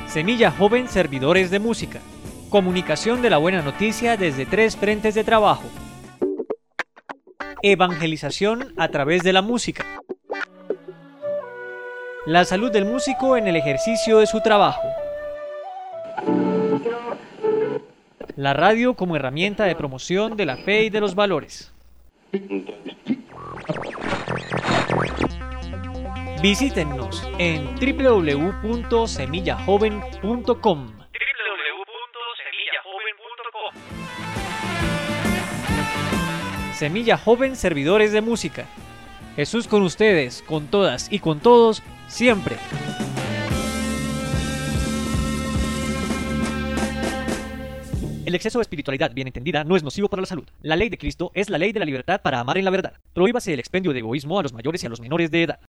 Semilla Joven Servidores de Música. Comunicación de la buena noticia desde 3 frentes de trabajo. Evangelización a través de la música. La salud del músico en el ejercicio de su trabajo. La radio como herramienta de promoción de la fe y de los valores. Visítennos en www.semillajoven.com. Semilla Joven Servidores de Música. Jesús con ustedes, con todas y con todos, siempre. El exceso de espiritualidad bien entendida no es nocivo para la salud. La ley de Cristo es la ley de la libertad para amar en la verdad. Prohíbase el expendio de egoísmo a los mayores y a los menores de edad.